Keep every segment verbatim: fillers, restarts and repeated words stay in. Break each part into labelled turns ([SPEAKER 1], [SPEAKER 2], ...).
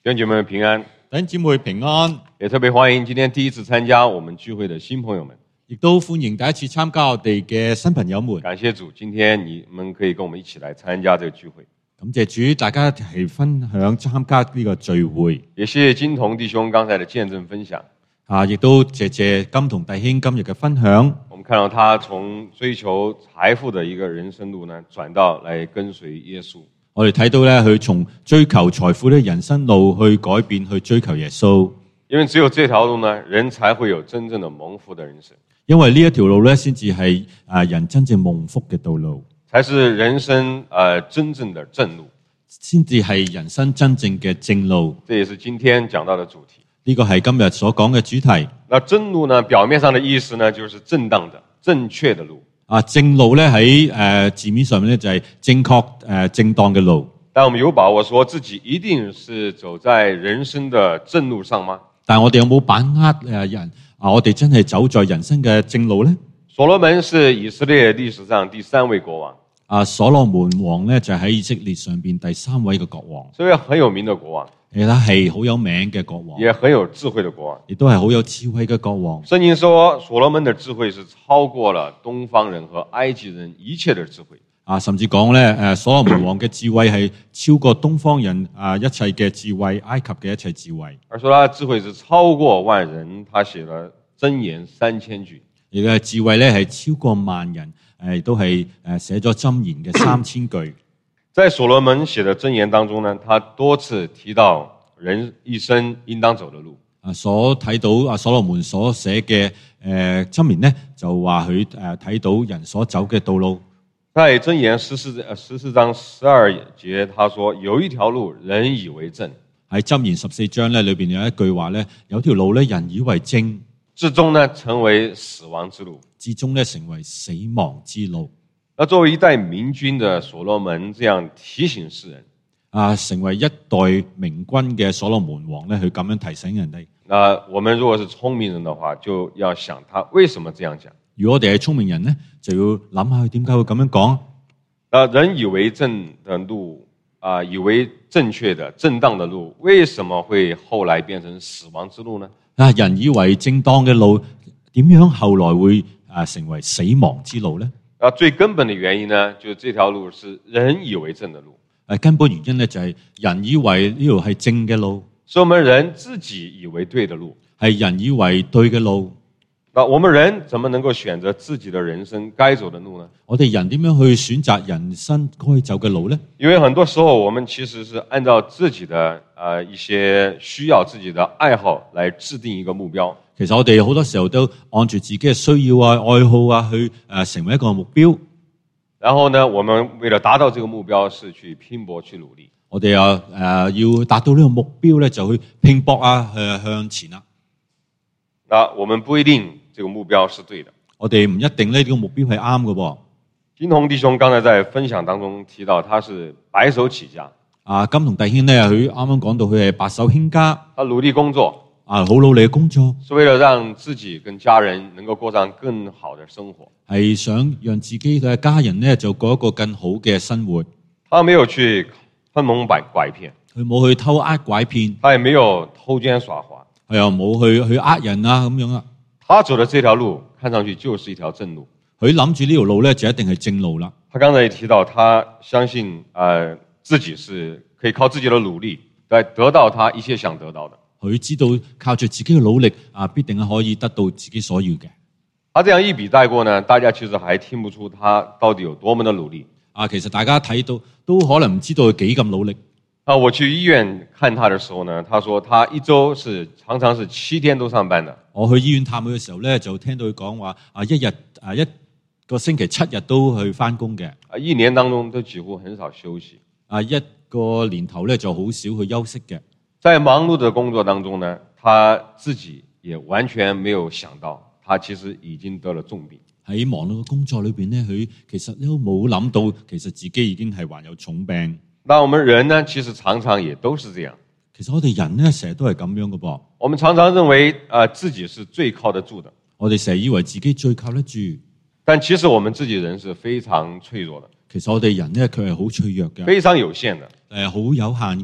[SPEAKER 1] 弟兄姐妹平安，
[SPEAKER 2] 弟兄姊妹平安，
[SPEAKER 1] 也特別歡迎今天第一次參加我們聚會的新朋友們，
[SPEAKER 2] 亦都歡迎第一次參加我哋嘅新朋友們。
[SPEAKER 1] 感謝主，今天你們可以跟我們一起來參加這個聚會。
[SPEAKER 2] 感謝主，大家一齊分享參加呢個聚會。
[SPEAKER 1] 也謝謝金童弟兄剛才的見證分享，
[SPEAKER 2] 啊，亦都謝謝金童弟兄今日嘅分享。
[SPEAKER 1] 我們看到他從追求財富的一個人生路呢，轉到來跟隨耶穌。
[SPEAKER 2] 我哋睇到咧，佢從追求財富嘅人生路去改變，去追求耶穌。
[SPEAKER 1] 因為只有這條路呢，人才會有真正的蒙福的人生。
[SPEAKER 2] 因為呢一條路咧，先至係誒人真正蒙福嘅道路，
[SPEAKER 1] 才是人生誒、呃、真正的正路，
[SPEAKER 2] 先至係人生真正嘅正路。
[SPEAKER 1] 這也是今天講到的主題。
[SPEAKER 2] 呢個係今日所講嘅主題。
[SPEAKER 1] 那正路呢，表面上的意思呢，就是正當的、正確的路。
[SPEAKER 2] 啊，正路咧喺誒字面上面咧就係正確誒、呃、正當嘅路。
[SPEAKER 1] 但我們有把握說自己一定是走在人生的正路上嗎？
[SPEAKER 2] 但係我哋有冇把握誒人啊？我哋真係走在人生嘅正路咧？
[SPEAKER 1] 所羅門是以色列歷史上第三位國王。
[SPEAKER 2] 啊，所羅門王咧就喺以色列上邊第三位嘅國王，
[SPEAKER 1] 所以很有名的國王，
[SPEAKER 2] 其實係好有名嘅國王，
[SPEAKER 1] 也很有智慧的國王，
[SPEAKER 2] 亦都係好有智慧嘅國王。
[SPEAKER 1] 聖經說所羅門的智慧是超過了東方人和埃及人一切的智慧。
[SPEAKER 2] 啊，甚至講咧，誒，所羅門王嘅智慧係超過東方人啊一切嘅智慧，埃及嘅一切智慧。
[SPEAKER 1] 而說他的智慧是超過萬人，他寫了箴言三千句。
[SPEAKER 2] 而嘅智慧咧係超過萬人，誒，都係誒寫咗箴言嘅三千句。
[SPEAKER 1] 在所羅門寫的箴言當中呢，他多次提到人一生應當走的路。
[SPEAKER 2] 啊，所睇到啊所羅門所寫嘅誒箴言呢，就話佢誒睇到人所走嘅道路。
[SPEAKER 1] 在箴言十四十四章十二節，他說有一條路人以為正。
[SPEAKER 2] 喺箴言十四章咧裏邊有一句話咧，有條路咧人以為正，
[SPEAKER 1] 至終呢成為死亡之路，
[SPEAKER 2] 至終咧成為死亡之路。
[SPEAKER 1] 那作為一代明君的所羅門，這樣提醒世人
[SPEAKER 2] 啊，成為一代明君嘅所羅門王咧，佢咁樣提醒人哋。
[SPEAKER 1] 那我們如果是聰明人的話，就要想他為什麼這樣講。
[SPEAKER 2] 如果我哋係聰明人咧，就要諗下佢點解會咁樣講。
[SPEAKER 1] 那人以為正的路啊、呃，以為正確的、正當的路，為什麼會後來變成死亡之路呢？
[SPEAKER 2] 啊，人以為正當嘅路，點樣後來會啊成為死亡之路咧？
[SPEAKER 1] 啊，最根本的原因呢，就是這條路是人以為正的路。
[SPEAKER 2] 誒，根本原因咧就係人以為呢條係正嘅路，
[SPEAKER 1] 是我們人自己以為對的路，
[SPEAKER 2] 係人以為對嘅路。
[SPEAKER 1] 那我們人怎麼能夠選擇自己的人生該走的路呢？
[SPEAKER 2] 我哋人點樣去選擇人生該走嘅路呢？
[SPEAKER 1] 因為很多時候我們其實是按照自己的呃一些需要、自己的愛好來制定一個目標。
[SPEAKER 2] 其實我哋好多時候都按住自己嘅需要啊、愛好啊去誒成為一個目標。
[SPEAKER 1] 然後呢，我們為了達到這個目標，是去拼搏、去努力。
[SPEAKER 2] 我哋啊誒要達到呢個目標咧，就去拼搏啊，誒向前啦。
[SPEAKER 1] 那我們不一定這個目標是對的。
[SPEAKER 2] 我哋唔一定呢個目標係啱嘅噃。
[SPEAKER 1] 金童弟兄剛才在分享當中提到，他是白手起家。
[SPEAKER 2] 啊，金童弟兄咧，佢啱啱講到佢係白手興家，
[SPEAKER 1] 他努力工作，
[SPEAKER 2] 啊好努力嘅工作，
[SPEAKER 1] 是為了讓自己跟家人能夠過上更好的生活。
[SPEAKER 2] 係想讓自己嘅家人咧就過一個更好嘅生活。
[SPEAKER 1] 他沒有去坑蒙拐拐騙，
[SPEAKER 2] 佢冇去偷呃拐騙，
[SPEAKER 1] 他也沒有偷奸耍滑，
[SPEAKER 2] 佢又冇去去呃人啊咁樣啊。
[SPEAKER 1] 他走的這條路看上去就是一條正路。
[SPEAKER 2] 佢諗住呢條路咧就一定係正路啦。
[SPEAKER 1] 他剛才也提到，他相信呃自己是可以靠自己的努力來得到他一切想得到的。
[SPEAKER 2] 佢知道靠住自己嘅努力啊，必定係可以得到自己所要嘅。
[SPEAKER 1] 他這樣一筆帶過呢，大家其實還聽不出他到底有多麼的努力。
[SPEAKER 2] 啊，其實大家睇到都可能唔知道佢幾咁努力。
[SPEAKER 1] 啊，我去醫院看他的時候呢，他說他一周是常常是七天都上班的。
[SPEAKER 2] 我去醫院探佢嘅時候咧，就聽到佢講話啊，一日啊一個星期七日都去翻工嘅。
[SPEAKER 1] 啊，一年當中都幾乎很少休息。
[SPEAKER 2] 啊，一個年頭咧就好少去休息嘅。
[SPEAKER 1] 在忙碌的工作當中呢，他自己也完全沒有想到，他其實已經得了重病。
[SPEAKER 2] 喺忙碌嘅工作裏邊咧，佢其實都冇諗到，其實自己已經係患有重病。
[SPEAKER 1] 那我們人呢，其實常常也都是這樣。
[SPEAKER 2] 其實我哋人咧成日都係咁樣嘅噃。
[SPEAKER 1] 我們常常認為啊、呃，自己是最靠得住的。
[SPEAKER 2] 我哋成日以為自己最靠得住，
[SPEAKER 1] 但其實我們自己人是非常脆弱的。
[SPEAKER 2] 其實我哋人咧佢係好脆弱嘅，
[SPEAKER 1] 非常有限的。
[SPEAKER 2] 誒，好有限嘅。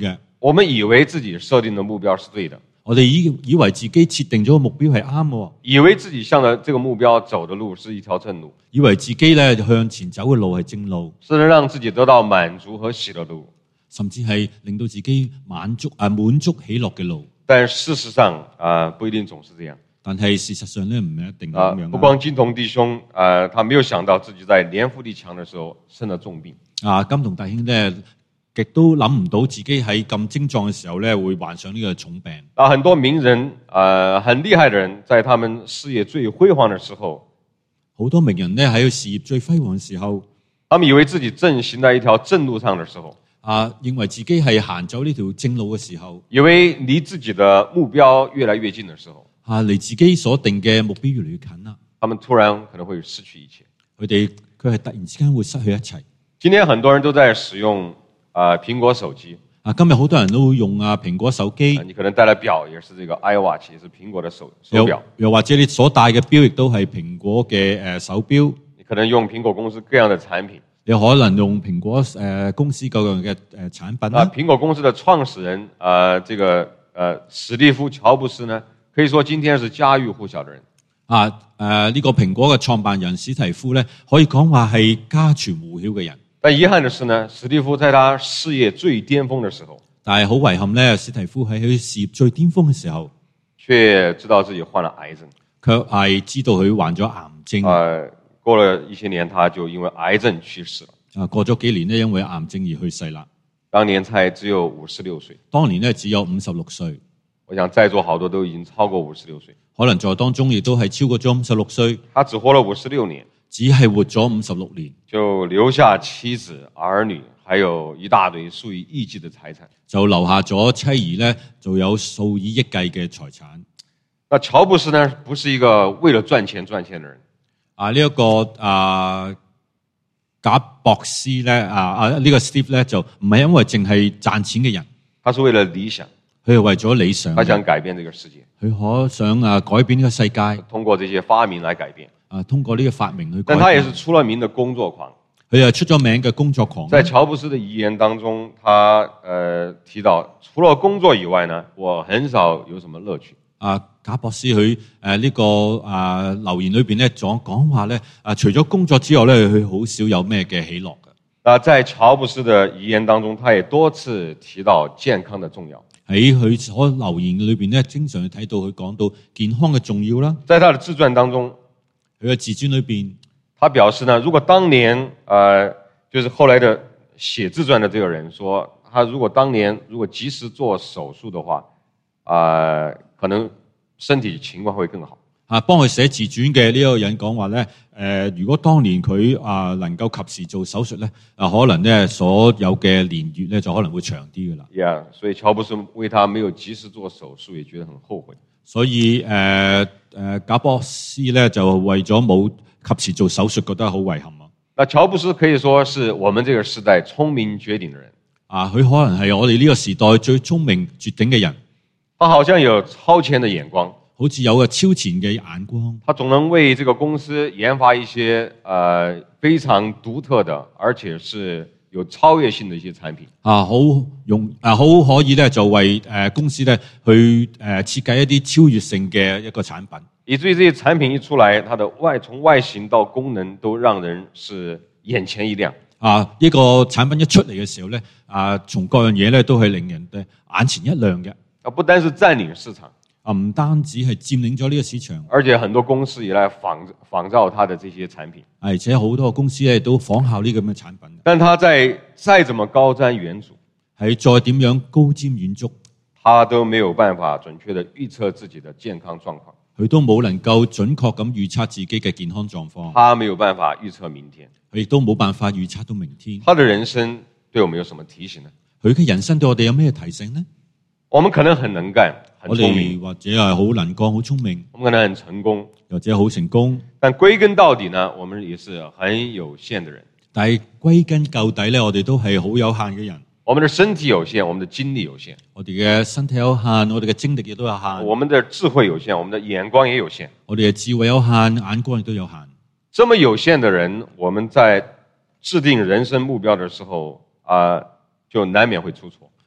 [SPEAKER 1] 我們以為自己設定的目標是對的，
[SPEAKER 2] 我哋以以為自己設定咗個目標係啱嘅，
[SPEAKER 1] 以為自己向着這個目標走的路是一條正路，
[SPEAKER 2] 以為自己咧向前走嘅路係正路，
[SPEAKER 1] 是能讓自己得到滿足和喜樂的路，
[SPEAKER 2] 甚至係令到自己滿足啊滿足喜樂嘅路。
[SPEAKER 1] 但事實上啊、呃，不一定總是這樣。
[SPEAKER 2] 但係事實上咧唔係一定
[SPEAKER 1] 啊
[SPEAKER 2] 咁樣。
[SPEAKER 1] 不光金童弟兄啊、呃，他沒有想到自己在年富力強的時候生了重病。
[SPEAKER 2] 啊，金童弟兄咧，極都諗唔到自己喺咁精壯嘅時候咧，會患上呢個重病。
[SPEAKER 1] 啊，很多名人，呃，很厲害的人，在他們事業最輝煌的時候，
[SPEAKER 2] 好多名人咧喺佢事業最輝煌嘅時候，
[SPEAKER 1] 他們以為自己正行在一條正路上的時候，
[SPEAKER 2] 啊，認為自己係行走呢條正路嘅時候，
[SPEAKER 1] 以為離自己的目標越來越近的時候，
[SPEAKER 2] 啊，離自己所定嘅目標越嚟越近啦。
[SPEAKER 1] 他們突然可能會失去一切。
[SPEAKER 2] 佢哋佢係突然之間會失去一切。
[SPEAKER 1] 今天很多人都在使用啊、呃、蘋果手機。
[SPEAKER 2] 啊，今日好多人都會用啊蘋果手機。
[SPEAKER 1] 你可能戴的錶也是這個 iWatch，也是蘋果的手手錶。
[SPEAKER 2] 又又或者你所戴嘅錶亦都係蘋果嘅誒手錶。
[SPEAKER 1] 你可能用蘋果公司各樣的產品。
[SPEAKER 2] 你可能用蘋果誒、呃、公司各樣嘅誒產品。
[SPEAKER 1] 啊，蘋果公司的創始人啊、呃，這個呃史蒂夫喬布斯呢，可以說今天是家喻戶曉的人。
[SPEAKER 2] 啊誒，呢、呃這個蘋果嘅創辦人史提夫咧，可以講話係家傳戶曉嘅人。
[SPEAKER 1] 但遺憾的是呢，史蒂夫在他事業最巔峰的時候，
[SPEAKER 2] 但係好遺憾咧，史提夫喺佢事業最巔峰嘅時候，
[SPEAKER 1] 卻知道自己患了癌症，
[SPEAKER 2] 卻係知道佢患咗癌症。
[SPEAKER 1] 呃，過了一些年，他就因為癌症去世了。
[SPEAKER 2] 啊，過咗幾年咧，因為癌症而去世啦。
[SPEAKER 1] 當年才只有五十六歲。
[SPEAKER 2] 當年咧只有五十六歲。
[SPEAKER 1] 我想在座好多都已經超過五十六歲。
[SPEAKER 2] 可能在當中亦都係超過咗五十六歲。
[SPEAKER 1] 他只活了五十六年。
[SPEAKER 2] 只係活咗五十六年，
[SPEAKER 1] 就留下妻子、兒女，還有一大堆數以億計的財產，
[SPEAKER 2] 就留下咗妻兒咧，就有數以億計嘅財產。
[SPEAKER 1] 那喬布斯呢，不是一個為了賺錢賺錢的人。
[SPEAKER 2] 啊，呢、這、一個啊，賈博士咧，啊啊呢、這個 Steve 咧，就唔係因為淨係賺錢嘅人，
[SPEAKER 1] 他是為了理想，
[SPEAKER 2] 佢係為咗理想，
[SPEAKER 1] 他想改變這個世界，
[SPEAKER 2] 佢可想啊改變呢個世界，
[SPEAKER 1] 通過這些發明來改變。
[SPEAKER 2] 啊，通過呢個發明去改變。
[SPEAKER 1] 但他也是出了名的工作狂，
[SPEAKER 2] 佢係出咗名嘅工作狂。
[SPEAKER 1] 在喬布斯的遺言當中，他呃提到，除了工作以外呢，我很少有什麼樂趣。
[SPEAKER 2] 啊，賈博士佢誒呢個啊留言裏邊咧，講講話咧，啊除咗工作之外咧，佢好少有咩嘅喜樂嘅。
[SPEAKER 1] 啊，在喬布斯的遺言當中，他也多次提到健康的重要。
[SPEAKER 2] 喺佢所留言裏邊咧，經常睇到佢講到健康嘅重要啦。
[SPEAKER 1] 在他的自傳當中。
[SPEAKER 2] 佢嘅自傳裏邊，他
[SPEAKER 1] 表示呢，如果當年，呃，就是後來的寫自傳的這個人說，他如果當年如果及時做手術的話，啊、呃，可能身體情況會更好。
[SPEAKER 2] 啊，幫佢寫自傳嘅呢個人講話咧，誒、呃，如果當年佢啊、呃、能夠及時做手術咧，啊，可能咧所有嘅年月咧就可能會長啲噶啦。
[SPEAKER 1] Yeah，所以喬布斯為他沒有及時做手術，也覺得很後悔。
[SPEAKER 2] 所以誒誒，賈、呃、博士咧就為咗冇及時做手術，覺得好遺憾啊。
[SPEAKER 1] 那喬布斯可以說是我們這個時代聰明絕頂的人
[SPEAKER 2] 啊，佢可能係我哋呢個時代最聰明絕頂嘅人。
[SPEAKER 1] 他好像有超前的眼光，
[SPEAKER 2] 好似有個超前嘅眼光。他
[SPEAKER 1] 總能為這個公司研發一些呃非常獨特的，而且是有超越性的一些產品
[SPEAKER 2] 啊，好用啊，好可以咧，就為誒公司咧去誒設計一啲超越性嘅一個產品，
[SPEAKER 1] 以至於這些產品一出來，它的外從外形到功能都讓人是眼前一亮
[SPEAKER 2] 啊！呢個產品一出嚟嘅時候咧，啊，從各樣嘢咧都係令人哋眼前一亮嘅。
[SPEAKER 1] 啊，不單是佔領市場。
[SPEAKER 2] 啊，唔單止係佔領咗呢個市場，
[SPEAKER 1] 而且很多公司也來仿仿造它的這些產品，
[SPEAKER 2] 而且好多公司咧都仿效呢咁嘅產品。
[SPEAKER 1] 但它在再怎麼高瞻遠矚，
[SPEAKER 2] 係再點樣高瞻遠矚，
[SPEAKER 1] 它都沒有辦法準確地預測自己的健康狀況。
[SPEAKER 2] 佢都冇能夠準確咁預測自己嘅健康狀況。
[SPEAKER 1] 他沒有辦法預測明天，
[SPEAKER 2] 佢亦都冇辦法預測到明天。
[SPEAKER 1] 他的人生對我們有什麼提醒呢？
[SPEAKER 2] 佢嘅人生對我哋有咩提醒呢？
[SPEAKER 1] 我們可能很能幹，很聰明，
[SPEAKER 2] 或者係好能幹、好聰明。
[SPEAKER 1] 我們可能很成功，
[SPEAKER 2] 或者好成功。
[SPEAKER 1] 但歸根到底呢，我們也是很有限的人。
[SPEAKER 2] 但係歸根究底咧，我哋都係好有限嘅人。
[SPEAKER 1] 我們的身體有限，我們的精力有限。
[SPEAKER 2] 我哋嘅身體有限，我哋嘅精力亦都有限。
[SPEAKER 1] 我們的智慧有限，我們的眼光也有限。
[SPEAKER 2] 我哋嘅智慧有限，眼光亦都有限。
[SPEAKER 1] 這麼有限的人，我們在制定人生目標的時候啊、呃，就難免會出錯。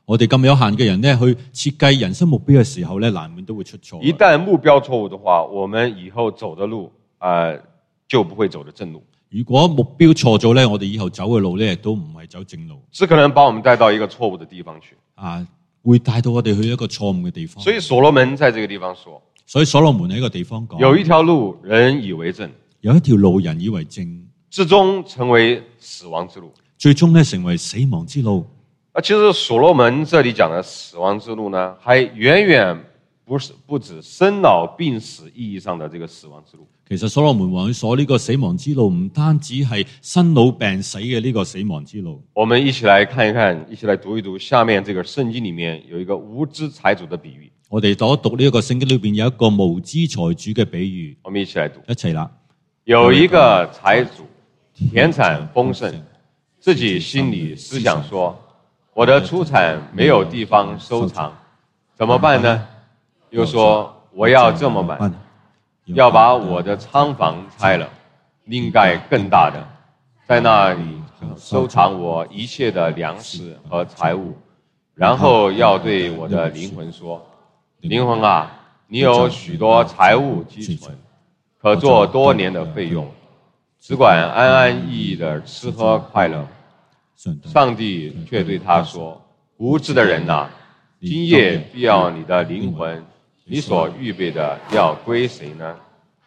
[SPEAKER 2] 我哋咁有限嘅人咧，去設計人生目標嘅時候咧，難免都會出錯。
[SPEAKER 1] 一旦目標錯誤的話，我們以後走的路啊、呃、就不會走的正路。
[SPEAKER 2] 如果目標錯咗咧，我哋以後走嘅路咧都唔係走正路，
[SPEAKER 1] 只可能把我們帶到一個錯誤的地方去。
[SPEAKER 2] 啊，會帶到我哋去一個錯誤嘅地方。
[SPEAKER 1] 所以所羅門在這個地方說，
[SPEAKER 2] 所以所羅門喺一個地方講，
[SPEAKER 1] 有一條路人以為正，
[SPEAKER 2] 有一條路人以為正，
[SPEAKER 1] 至終成為死亡之路，
[SPEAKER 2] 最終咧成為死亡之路。
[SPEAKER 1] 啊，其實所羅門這裡講的死亡之路呢，還遠遠不是不止生老病死意義上的這個死亡之路。
[SPEAKER 2] 其實所羅門王佢所呢個死亡之路，唔單止係生老病死嘅呢個死亡之路。
[SPEAKER 1] 我們一起來看一看，一起來讀一讀下面這個聖經裡面有一個無知財主的比喻。
[SPEAKER 2] 我哋讀一讀呢一個聖經裏邊有一個無知財主嘅比喻。
[SPEAKER 1] 我們一起來讀，
[SPEAKER 2] 一齊啦。
[SPEAKER 1] 有一個財主，田產豐盛，自己心裡思想說，我的出產沒有地方收藏，怎麼辦呢？又說我要這麼辦，要把我的倉房拆了，另蓋更大的，在那裡收藏我一切的糧食和財物，然後要對我的靈魂說，靈魂啊，你有許多財物積存，可做多年的費用，只管安安逸逸的吃喝快樂。上帝卻對他說，無知的人啊，今夜必要你的靈魂，你所預備的要歸誰呢？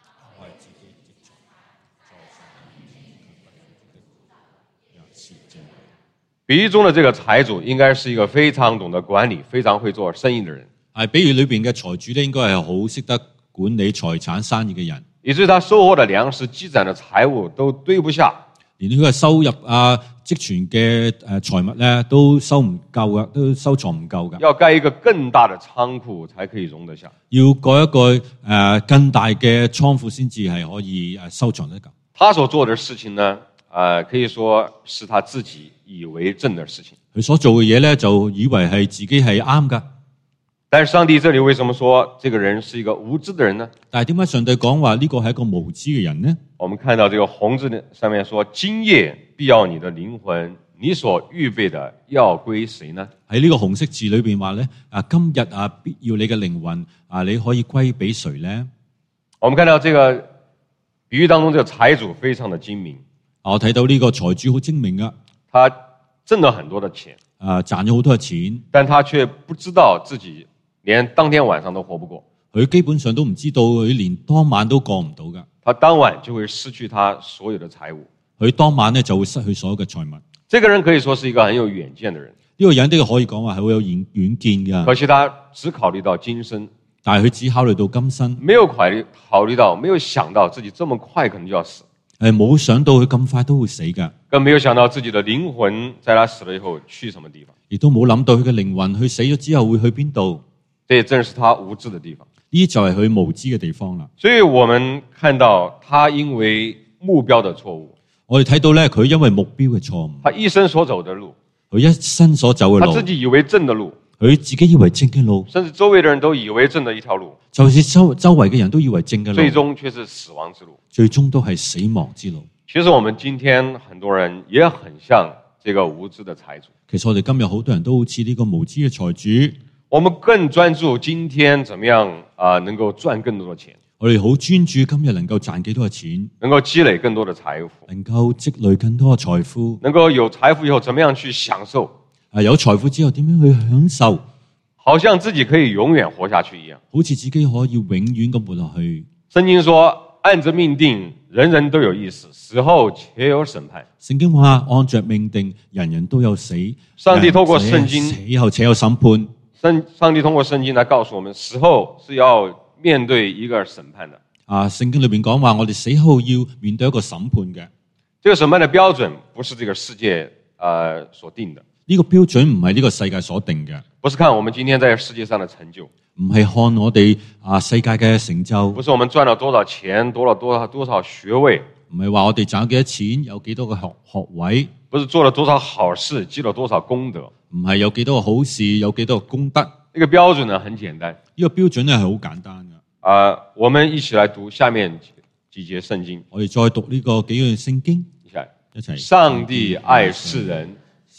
[SPEAKER 1] 比喻中的這個財主應該是一個非常懂得管理、非常會做生意的人。
[SPEAKER 2] 係比喻裏邊嘅財主咧，應該係好識得管理財產生意嘅人。
[SPEAKER 1] 以至於他收穫的糧食、積攢的財物都堆不下，
[SPEAKER 2] 連佢嘅收入啊、積存嘅誒財物咧，都收唔夠噶，都收藏唔夠噶。
[SPEAKER 1] 要蓋一個更大的倉庫才可以容得下。
[SPEAKER 2] 要蓋一個誒、呃、更大嘅倉庫先至係可以誒收藏得夠。
[SPEAKER 1] 他所做的事情呢，呃，可以說是他自己以為正的事情。
[SPEAKER 2] 佢所做嘅嘢咧，就以為係自己係啱噶。
[SPEAKER 1] 但是上帝這裡為什麼說這個人是一個無知的人呢？
[SPEAKER 2] 但係點解上帝講話呢個係一個無知嘅人呢？
[SPEAKER 1] 我們看到這個紅字上面說，今夜必要你的靈魂，你所預備的要歸誰呢？喺
[SPEAKER 2] 呢個紅色字裏邊話咧，啊今日啊必要你嘅靈魂啊，你可以歸俾誰呢？
[SPEAKER 1] 我們看到這個比喻當中，這個財主非常的精明。
[SPEAKER 2] 我睇到呢個財主好精明啊，
[SPEAKER 1] 他掙了很多的錢，
[SPEAKER 2] 啊賺咗好多嘅錢，
[SPEAKER 1] 但他卻不知道自己連當天晚上都活不過。
[SPEAKER 2] 佢基本上都唔知道，佢連當晚都過唔到噶。
[SPEAKER 1] 他當晚就會失去他所有的財物，
[SPEAKER 2] 佢當晚咧就會失去所有嘅財物。
[SPEAKER 1] 這個人可以說是一個很有遠見的人。
[SPEAKER 2] 呢個人都可以講話係好有遠遠見噶。
[SPEAKER 1] 可惜他只考慮到今生，
[SPEAKER 2] 但係佢只考慮到今生，
[SPEAKER 1] 沒有考慮考慮到，沒有想到自己這麼快可能就要死。
[SPEAKER 2] 誒，冇想到佢咁快都會死噶，
[SPEAKER 1] 更沒有想到自己的靈魂在他死了以後去什麼地方，
[SPEAKER 2] 亦都冇諗到佢嘅靈魂佢死咗之後會去邊度。
[SPEAKER 1] 這也正是他無知的地方。
[SPEAKER 2] 呢就係佢無知嘅地方啦。
[SPEAKER 1] 所以我們看到他因為目標的錯誤，
[SPEAKER 2] 我哋睇到咧佢因為目標嘅錯誤，
[SPEAKER 1] 他一生所走的路，
[SPEAKER 2] 佢一生所走嘅路，
[SPEAKER 1] 他自己以為正的路，
[SPEAKER 2] 佢自己以為正嘅路，
[SPEAKER 1] 甚至周圍的人都以為正的一條路，
[SPEAKER 2] 就是周周圍嘅人都以為正嘅路，
[SPEAKER 1] 最終卻是死亡之路，
[SPEAKER 2] 最終都係死亡之路。
[SPEAKER 1] 其實我們今天很多人也很像這個無知的財主。
[SPEAKER 2] 其實我哋今日好多人都好似呢個無知嘅財主，
[SPEAKER 1] 我們更專注今天怎麼樣啊、呃，能夠賺更多的錢。
[SPEAKER 2] 我哋好專注今日能夠賺幾多嘅錢，
[SPEAKER 1] 能夠積累更多的財富，
[SPEAKER 2] 能夠積累更多嘅財富，
[SPEAKER 1] 能夠有財富以後怎麼樣去享受？
[SPEAKER 2] 啊，有財富之後點樣去享受？
[SPEAKER 1] 好像自己可以永遠活下去一樣，
[SPEAKER 2] 好似自己可以永遠咁活落去。
[SPEAKER 1] 聖經說，按着命定，人人都有一死，死後且有審判。
[SPEAKER 2] 聖經話，按着命定，人人都有死。
[SPEAKER 1] 上帝透過聖經，
[SPEAKER 2] 死後且有審判。
[SPEAKER 1] 上上帝通過聖經來告訴我們，死後是要面對一個審判的。
[SPEAKER 2] 啊，聖經裏面講話，我哋死後要面對一個審判嘅。
[SPEAKER 1] 這個審判的標準不是這個世界呃所定的。
[SPEAKER 2] 呢個標準唔係呢個世界所定嘅，
[SPEAKER 1] 不是看我們今天在世界上的成就，
[SPEAKER 2] 唔係看我哋啊世界嘅成就，
[SPEAKER 1] 不是我們賺了多少錢，多了多少多少學位，
[SPEAKER 2] 唔係話我哋賺咗幾多錢，有幾多個學學位，
[SPEAKER 1] 不是做了多少好事，積了多少功德，
[SPEAKER 2] 唔係有幾多個好事，有幾多個功德。
[SPEAKER 1] 呢個標準呢很簡單，
[SPEAKER 2] 呢個標準咧係好簡單嘅。
[SPEAKER 1] 啊、呃，我們一起來讀下面幾節聖經。
[SPEAKER 2] 我哋再讀呢個幾樣聖經，
[SPEAKER 1] 一齊，
[SPEAKER 2] 一齊。
[SPEAKER 1] 上帝愛世人，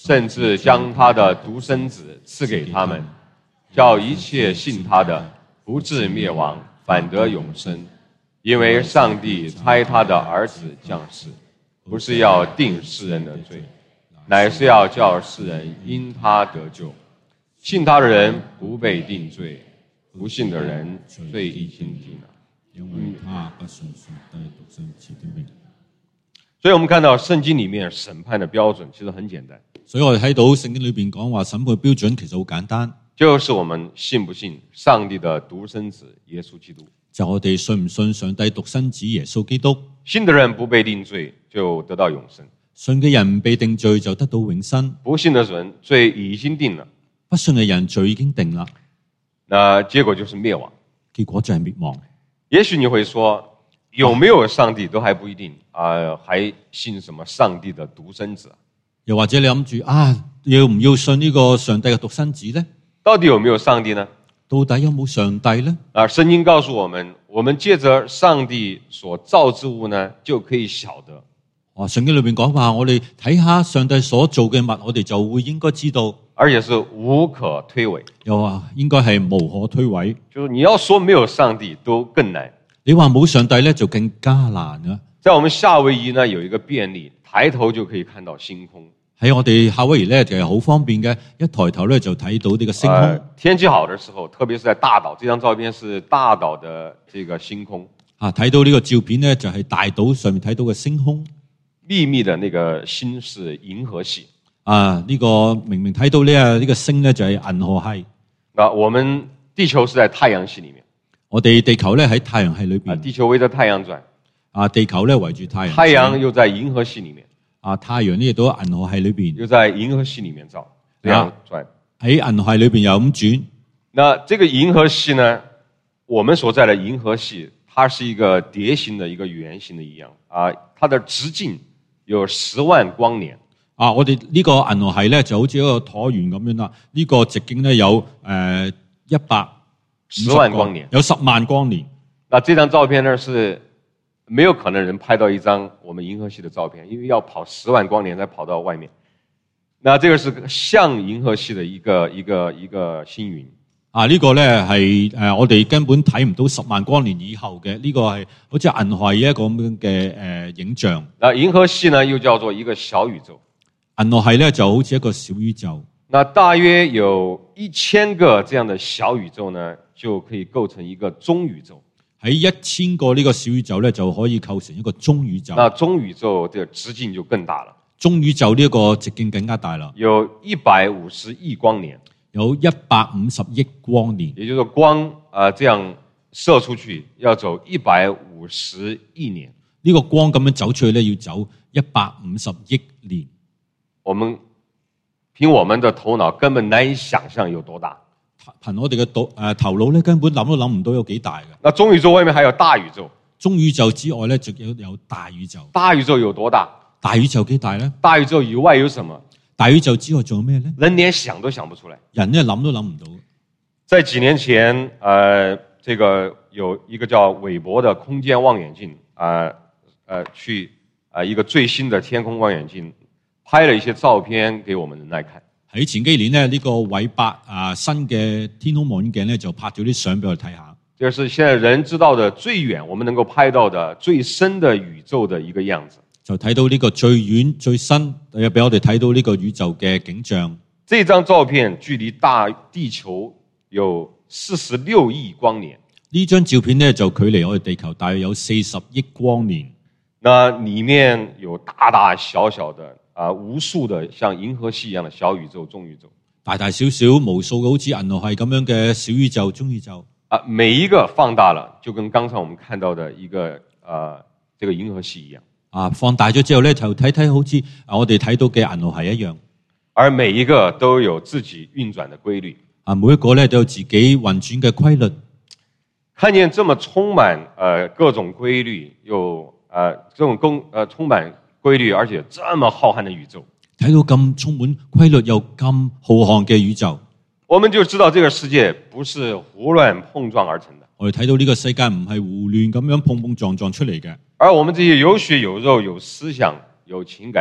[SPEAKER 1] 甚至將他的獨生子賜給他們，叫一切信他的不至滅亡，反得永生。因為上帝差他的兒子降世，不是要定世人的罪，乃是要叫世人因他得救。信他的人不被定罪，不信的人罪已經定了。
[SPEAKER 2] 因為他不信上帝獨生子的名。
[SPEAKER 1] 所以我們看到聖經裡面審判的標準其實很簡單，
[SPEAKER 2] 所以我哋睇到聖經裏邊講話審判標準其實好簡單，
[SPEAKER 1] 就是我們信不信上帝的獨生子耶穌基督。
[SPEAKER 2] 就我哋信唔信上帝獨生子耶穌基督。
[SPEAKER 1] 信的人不被定罪，就得到永生；
[SPEAKER 2] 信嘅人唔被定罪就得到永生。
[SPEAKER 1] 不信的人罪已經定了，
[SPEAKER 2] 不信嘅人罪已經定啦，
[SPEAKER 1] 那結果就是滅亡。
[SPEAKER 2] 結果就係滅亡。
[SPEAKER 1] 也許你會說，有沒有上帝都還不一定啊、呃，還信什麼上帝的獨生子？
[SPEAKER 2] 又或者你諗住啊，要唔要信呢個上帝嘅獨生子呢？
[SPEAKER 1] 到底有沒有上帝呢？
[SPEAKER 2] 到底有冇上帝呢？
[SPEAKER 1] 啊，聖經告訴我們，我們借着上帝所造之物呢，就可以曉得。
[SPEAKER 2] 哇，聖經裏邊講話，我哋睇下上帝所做嘅物，我哋就會應該知道，
[SPEAKER 1] 而且是無可推諉。
[SPEAKER 2] 又話應該係無可推諉。
[SPEAKER 1] 就是你要說沒有上帝都更難。
[SPEAKER 2] 你話冇上帝咧，就更加難啊！
[SPEAKER 1] 在我們夏威夷呢，有一個便利，抬頭就可以看到星空。
[SPEAKER 2] 喺我哋夏威夷咧，就係好方便嘅，一抬頭咧就睇到呢個星空。
[SPEAKER 1] 呃、天氣好的時候，特別是在大島，這張照片是大島的這個星空。
[SPEAKER 2] 啊，睇到呢個照片咧，就係大島上面睇到嘅星空。
[SPEAKER 1] 秘密的那個星是銀河系。
[SPEAKER 2] 啊，呢個明明睇到呢啊呢個星咧就係銀河系。
[SPEAKER 1] 啊，我們地球是在太陽系裡面。
[SPEAKER 2] 我哋地球咧喺太陽系裏邊。
[SPEAKER 1] 啊，地球圍着太陽轉。
[SPEAKER 2] 啊，地球咧圍住太陽。
[SPEAKER 1] 太陽又在銀河系裡面。
[SPEAKER 2] 啊，太陽呢亦都喺銀河系裏邊。
[SPEAKER 1] 又在銀河系裡面照，這樣轉。
[SPEAKER 2] 喺銀河系裏邊又咁轉。
[SPEAKER 1] 那這個銀河系呢，我們所在的銀河系，它是一個碟形的一個圓形的一樣啊，它的直徑有十萬光年。
[SPEAKER 2] 啊，我哋呢個銀河系咧就好似一個橢圓咁樣啦，呢、這個直徑咧有誒一百
[SPEAKER 1] 十萬光年，
[SPEAKER 2] 有十萬光年。
[SPEAKER 1] 那這張照片呢是沒有可能人拍到一張我們銀河系的照片，因為要跑十萬光年才跑到外面。那這個是像銀河系的一個一個一個星雲。
[SPEAKER 2] 啊，呢、這個咧係誒我哋根本睇唔到十萬光年以後嘅，呢、這個係好似銀河系一個咁樣嘅誒影像。
[SPEAKER 1] 那銀河系呢又叫做一個小宇宙。
[SPEAKER 2] 銀河系咧就好似一個小宇宙。
[SPEAKER 1] 那大約有一千個這樣的小宇宙呢，就可以構成一個中宇宙。
[SPEAKER 2] 喺一千個呢個小宇宙咧，就可以構成一個中宇宙。
[SPEAKER 1] 那中宇宙嘅直徑就更大了。
[SPEAKER 2] 中宇宙呢個直徑更加大啦，
[SPEAKER 1] 有一百五十億光年，
[SPEAKER 2] 有一百五十億光年。
[SPEAKER 1] 也就是光啊、呃，這樣射出去要走一百五十億年。
[SPEAKER 2] 呢個光咁樣走出去咧，要走一百五十億年。
[SPEAKER 1] 我們憑我們的頭腦根本難以想象有多大。
[SPEAKER 2] 憑我哋嘅腦誒頭腦咧，根本諗都諗唔到有幾大嘅。
[SPEAKER 1] 那中宇宙外面還有大宇宙。
[SPEAKER 2] 中宇宙之外咧，仲有有大宇宙。
[SPEAKER 1] 大宇宙有多大？
[SPEAKER 2] 大宇宙幾大咧？
[SPEAKER 1] 大宇宙以外有什麼？
[SPEAKER 2] 大宇宙之外仲有咩咧？
[SPEAKER 1] 人連想都想不出來。
[SPEAKER 2] 人咧諗都諗唔到。
[SPEAKER 1] 在幾年前，呃，這個有一個叫韋伯的空間望遠鏡，啊、呃，呃，去啊、呃、一個最新的天空望遠鏡，拍了一些照片給我們人來看。
[SPEAKER 2] 喺前幾年呢，呢、這個韋伯啊新嘅天空望遠鏡咧就拍咗啲相俾我哋睇下。
[SPEAKER 1] 就是現在人知道的最遠，我們能夠拍到的最深的宇宙的一個樣子。
[SPEAKER 2] 就睇到呢個最遠最新，又俾我哋睇到呢個宇宙嘅景象。
[SPEAKER 1] 這張照片距離大地球有四十六億光年。
[SPEAKER 2] 呢張照片呢，就距離我哋地球大約有四十億光年。
[SPEAKER 1] 那裡面有大大小小的啊，無數的像銀河系一樣的小宇宙、中宇宙，
[SPEAKER 2] 大大小小無數嘅好似銀河系咁樣嘅小宇宙、中宇宙
[SPEAKER 1] 啊，每一個放大了，就跟剛才我們看到的一個啊，這個銀河系一樣
[SPEAKER 2] 啊，放大咗之後咧，就睇睇好似啊，我哋睇到嘅銀河系一樣，
[SPEAKER 1] 而每一個都有自己運轉的規律
[SPEAKER 2] 啊，每一個咧都有自己運轉嘅規律。
[SPEAKER 1] 看見這麼充滿呃各種規律，又呃這種公呃充滿規律，而且這麼浩瀚的宇宙，
[SPEAKER 2] 睇到咁充滿規律又咁浩瀚嘅宇宙，
[SPEAKER 1] 我們就知道這個世界不是胡亂碰撞而成的。
[SPEAKER 2] 我哋睇到呢個世界唔係胡亂咁樣碰碰撞撞出嚟嘅。
[SPEAKER 1] 而我們這些有血有肉、有思想、有情感的人，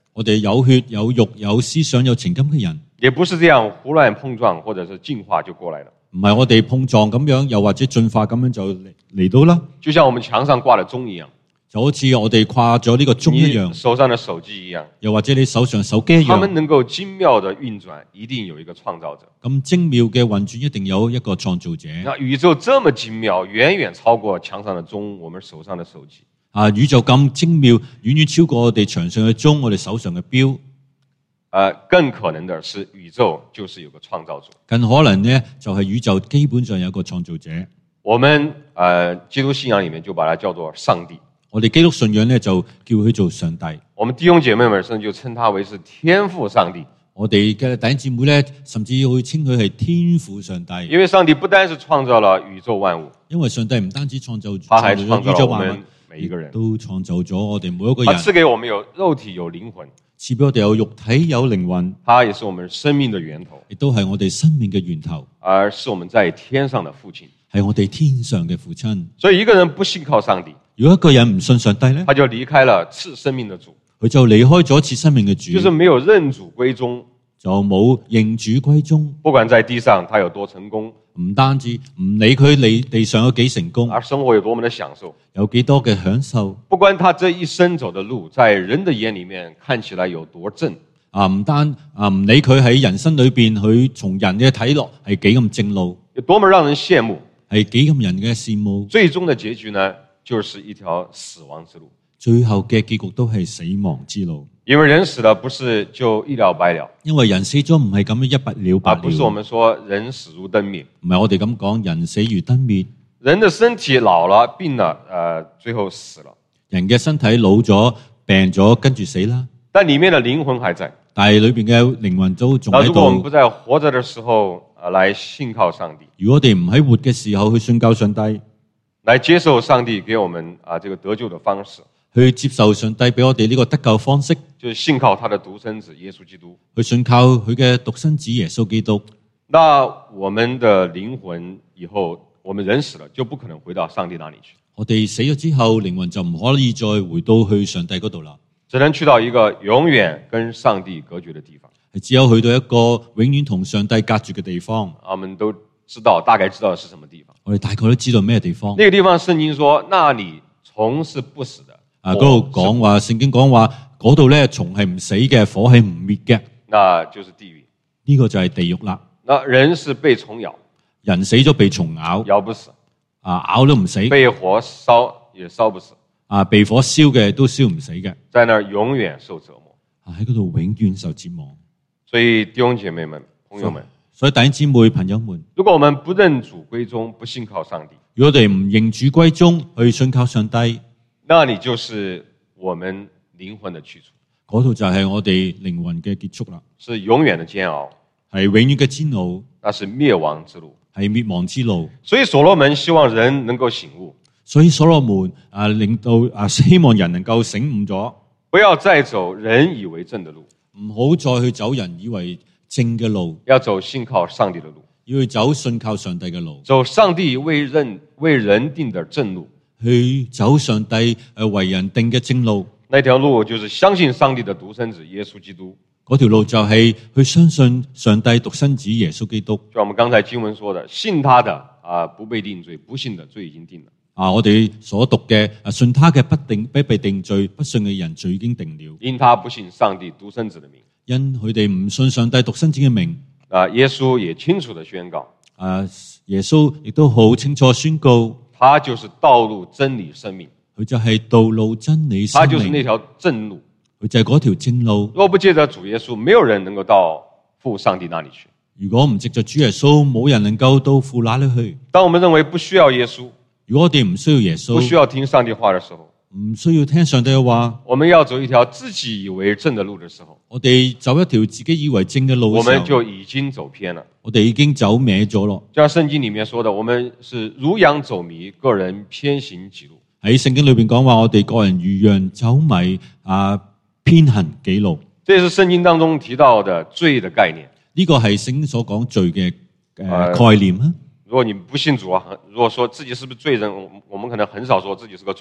[SPEAKER 2] 我哋有血有肉有思想有情感嘅人，
[SPEAKER 1] 也不是這樣胡亂碰撞或者是進化就過來了。
[SPEAKER 2] 唔係我哋碰撞咁樣，又或者進化咁樣就嚟嚟到啦。
[SPEAKER 1] 就像我們牆上掛的鐘一樣，
[SPEAKER 2] 就好似我哋掛咗呢個鐘一樣，
[SPEAKER 1] 你手上的手機一樣，
[SPEAKER 2] 又或者你手上手機一樣，
[SPEAKER 1] 他們能夠精妙的運轉，一定有一個創造者。
[SPEAKER 2] 咁精妙嘅運轉一定有一個創造者。
[SPEAKER 1] 那宇宙這麼精妙，遠遠超過牆上的鐘，我們手上的手機。
[SPEAKER 2] 啊，宇宙咁精妙，遠遠超過我哋牆上嘅鐘，我哋手上嘅錶。
[SPEAKER 1] 呃，更可能的是宇宙就是有個創造主。
[SPEAKER 2] 更可能呢，就係宇宙基本上有一個創造者。
[SPEAKER 1] 我們呃基督信仰裏面就把它叫做上帝。
[SPEAKER 2] 我哋基督信仰呢，就叫佢做上帝。
[SPEAKER 1] 我們弟兄姐妹們甚至就稱他為是天父上帝。
[SPEAKER 2] 我哋嘅弟兄姊妹呢，甚至會稱佢係天父上帝。
[SPEAKER 1] 因為上帝不單是創造了宇宙萬物，
[SPEAKER 2] 因為上帝唔單止創造
[SPEAKER 1] 他還創造
[SPEAKER 2] 宇宙萬物，
[SPEAKER 1] 了我們每一個人，
[SPEAKER 2] 都創造咗我哋每一個人。
[SPEAKER 1] 他賜給我們有肉體有靈魂，
[SPEAKER 2] 賜俾我哋有肉體有靈魂，
[SPEAKER 1] 他也是我們生命的源頭，
[SPEAKER 2] 亦都係我哋生命嘅源頭，
[SPEAKER 1] 而是我們在天上的父親，
[SPEAKER 2] 係我哋天上嘅父親。
[SPEAKER 1] 所以一個人不信靠上帝，
[SPEAKER 2] 如果一個人唔信上帝咧，
[SPEAKER 1] 他就離開了賜生命的主，
[SPEAKER 2] 佢就離開咗賜生命嘅主，
[SPEAKER 1] 就是沒有認主歸宗，
[SPEAKER 2] 就冇認主歸宗。
[SPEAKER 1] 不管在地上他有多成功，
[SPEAKER 2] 唔單止唔理佢你地上有幾成功，
[SPEAKER 1] 而生活有多麼的享受，
[SPEAKER 2] 有幾多嘅享受，
[SPEAKER 1] 不管他這一生走的路在人的眼裏面看起來有多正，
[SPEAKER 2] 啊唔單啊唔理佢喺人生裏邊，佢從人嘅睇落係幾咁正路，
[SPEAKER 1] 有多麼讓人羨慕，
[SPEAKER 2] 係幾咁人嘅羨慕。
[SPEAKER 1] 最終的結局呢，就是一條死亡之路。
[SPEAKER 2] 最後嘅結局都係死亡之路。
[SPEAKER 1] 因為人死了不是就一了百了，
[SPEAKER 2] 因為人死咗唔係咁樣一不了百了，
[SPEAKER 1] 而不是我們說人死如燈滅，
[SPEAKER 2] 唔係我哋咁講人死如燈滅。
[SPEAKER 1] 人的身體老了病了，呃，最後死了。
[SPEAKER 2] 人嘅身體老咗病咗，跟住死啦。
[SPEAKER 1] 但裏面的靈魂還在，
[SPEAKER 2] 但係裏邊嘅靈魂都仲喺
[SPEAKER 1] 那如果我們不
[SPEAKER 2] 度。
[SPEAKER 1] 在活着的時候，呃，來信靠上帝，
[SPEAKER 2] 如果我哋唔喺活嘅時候去信靠上帝，
[SPEAKER 1] 來接受上帝給我們啊、呃、這個得救的方式，
[SPEAKER 2] 去接受上帝俾我哋呢個得救方式，
[SPEAKER 1] 就是信靠他的獨生子耶穌基督。
[SPEAKER 2] 去信靠佢嘅獨生子耶穌基督。
[SPEAKER 1] 那我們的靈魂以後，我們人死了就不可能回到上帝那裡去，
[SPEAKER 2] 我哋死咗之後，靈魂就唔可以再回到去上帝嗰度啦，
[SPEAKER 1] 只能去到一個永遠跟上帝隔絕的地方。
[SPEAKER 2] 係只有去到一個永遠同上帝隔絕嘅地方。
[SPEAKER 1] 我們都知道，大概知道是什麼地方。
[SPEAKER 2] 我哋大概都知道咩地方。
[SPEAKER 1] 那個地方聖經說，那裡蟲是不死的。
[SPEAKER 2] 啊，嗰度講話，聖經講話嗰度咧，蟲係唔死嘅，火係唔滅嘅，
[SPEAKER 1] 那就是地獄。
[SPEAKER 2] 呢個就係地獄啦。
[SPEAKER 1] 那人是被蟲咬，
[SPEAKER 2] 人死咗被蟲咬，
[SPEAKER 1] 咬不死；
[SPEAKER 2] 啊咬都唔死，
[SPEAKER 1] 被火燒也燒不死，
[SPEAKER 2] 啊被火燒嘅都燒唔死嘅，
[SPEAKER 1] 在那兒永遠受折磨。
[SPEAKER 2] 啊喺嗰度永遠受折磨。
[SPEAKER 1] 所以弟兄姐妹們、朋友們，
[SPEAKER 2] 所以弟兄姊妹、朋友們，
[SPEAKER 1] 如果我們不認主歸宗，不信靠上帝，
[SPEAKER 2] 如果我哋唔認主歸宗，去信靠上帝，
[SPEAKER 1] 那你就是我們靈魂的去處，
[SPEAKER 2] 嗰度就係我哋靈魂嘅結束啦，
[SPEAKER 1] 是永遠的煎熬，
[SPEAKER 2] 係永遠嘅煎熬，
[SPEAKER 1] 那是滅亡之路，
[SPEAKER 2] 係滅亡之路。
[SPEAKER 1] 所以所羅門希望人能夠醒悟，
[SPEAKER 2] 所以所羅門啊，令到啊希望人能夠醒悟咗，
[SPEAKER 1] 不要再走人以為正的路，
[SPEAKER 2] 唔好再去走人以為正嘅路，
[SPEAKER 1] 要走信靠上帝的路，
[SPEAKER 2] 要去走信靠上帝嘅路，
[SPEAKER 1] 走上帝為人為人定的正路。
[SPEAKER 2] 去走上帝誒為人定嘅正路。
[SPEAKER 1] 那條路就是相信上帝的獨生子耶穌基督。
[SPEAKER 2] 嗰條路就係去相信上帝獨生子耶穌基督。
[SPEAKER 1] 就我們剛才經文說的，信他的啊不被定罪，不信的罪已經定了。
[SPEAKER 2] 啊，我哋所讀嘅啊，信他嘅不定不被定罪，不信嘅人罪已經定了。
[SPEAKER 1] 因他不信上帝獨生子的名，
[SPEAKER 2] 因佢哋唔信上帝獨生子嘅名。
[SPEAKER 1] 啊，耶穌也清楚地宣告，
[SPEAKER 2] 啊，耶穌亦都好清楚宣告，
[SPEAKER 1] 他就是道路、真理、生命。
[SPEAKER 2] 佢就係道路、真理、生
[SPEAKER 1] 他
[SPEAKER 2] 命。
[SPEAKER 1] 就是那條正路。
[SPEAKER 2] 佢就係嗰條正路。
[SPEAKER 1] 若不借着主耶穌，沒有人能夠到父上帝那裡去。
[SPEAKER 2] 如果唔藉着主耶穌，冇人能夠到父那裡去。
[SPEAKER 1] 當我們認為不需要耶穌，
[SPEAKER 2] 如果我哋唔需要耶穌，
[SPEAKER 1] 不需要聽上帝話的時候，
[SPEAKER 2] 唔需要聽上帝嘅話，
[SPEAKER 1] 我們要走一條自己以為正的路的時候，
[SPEAKER 2] 我哋走一條自己以為正嘅路嘅時候，
[SPEAKER 1] 我們就已經走偏了。
[SPEAKER 2] 我哋已經走歪咗咯。
[SPEAKER 1] 就像聖經裡面說的，我們是如羊走迷，個人偏行己路。
[SPEAKER 2] 喺聖經裏邊講話，我哋個人如羊走迷啊，偏行己路。
[SPEAKER 1] 這是聖經當中提到的罪的概念。
[SPEAKER 2] 呢個係聖經所講罪嘅誒、呃
[SPEAKER 1] 呃、
[SPEAKER 2] 概念啊。
[SPEAKER 1] 如果你不信主啊，如果說自己是不是罪人，我我們可能很少說自己是個罪人。